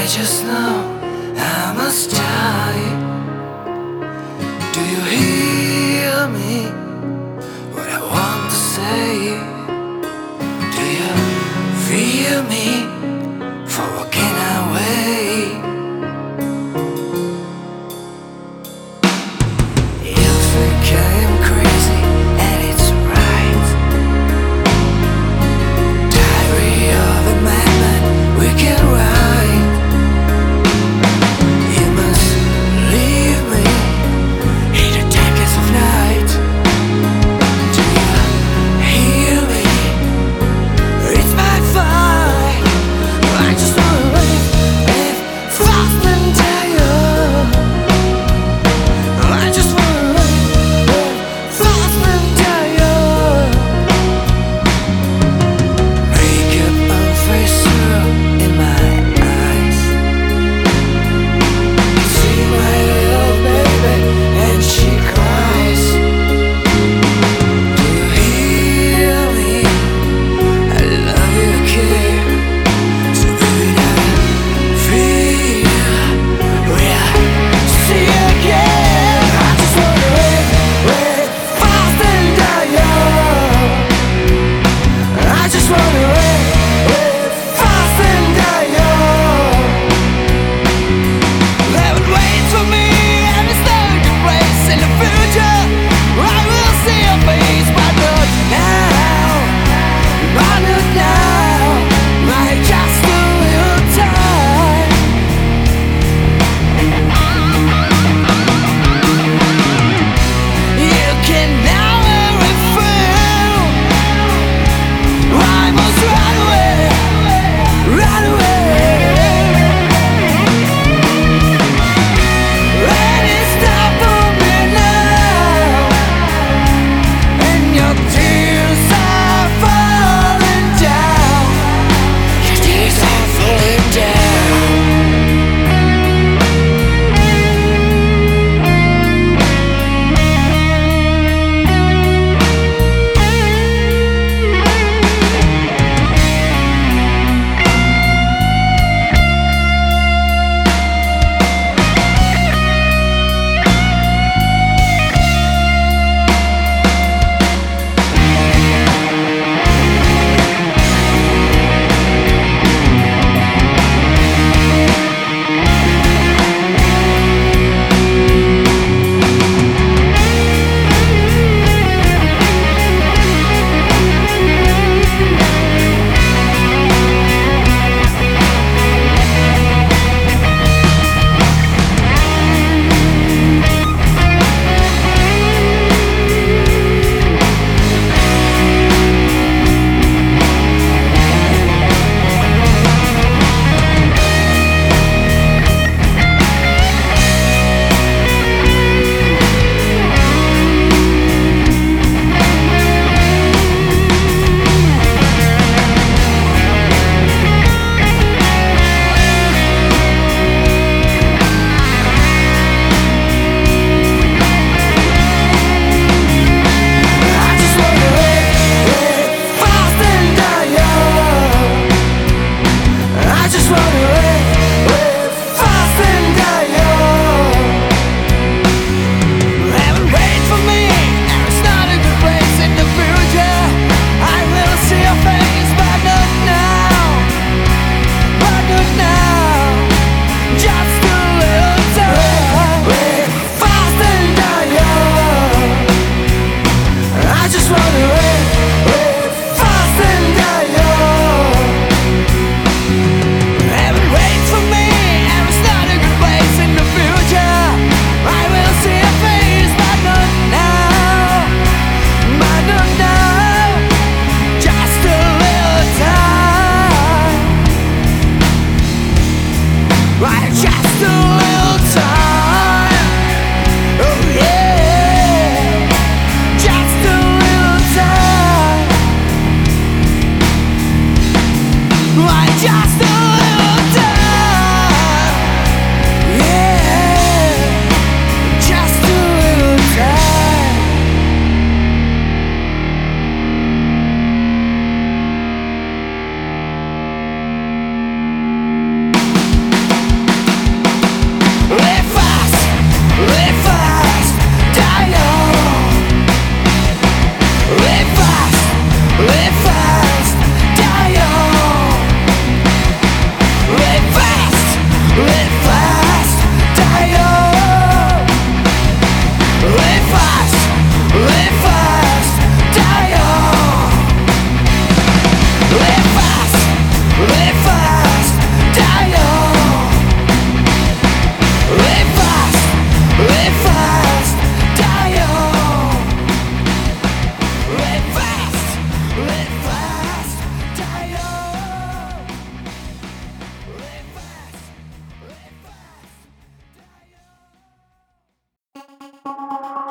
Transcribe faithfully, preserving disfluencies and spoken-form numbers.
I just know I must die. Do you hear me? What I want to say? Do you feel me for walking away? You think I am crazy, and it's right. Diary of a madman, we can write. You must leave me in the darkness of night. Do you hear me? It's my fight. I just wanna live, live fast and tired. I just wanna live, live fast and tired. Makeup and facial in my eyes. I see my little baby and she cries. Do you hear me? I love you, kid. So baby, now feel we are see again. I just wanna live, live fast and tired. I just wanna live, live fast and tired. Heaven waits for me, and it's no good place in the future. I will see your face, but not now, but not now. My just a little time. You can now refill. I must run away, run away. Let it stop for me now. And your tears are falling down. Your tears are falling down. I just wanna live, live fast and tired. I just wanna live, live fast and tired. Heaven waits for me, and it's not a good place in the future. I will see your face, but not now, but not now. Just a little time. Live fast and tired. I just wanna live, live fast and tired. Heaven waits for me, and it's not a good place in the future. I will see your face, but not now, but not now. Just a little time. Right, just a little time. Oh yeah, just a little time. Right, just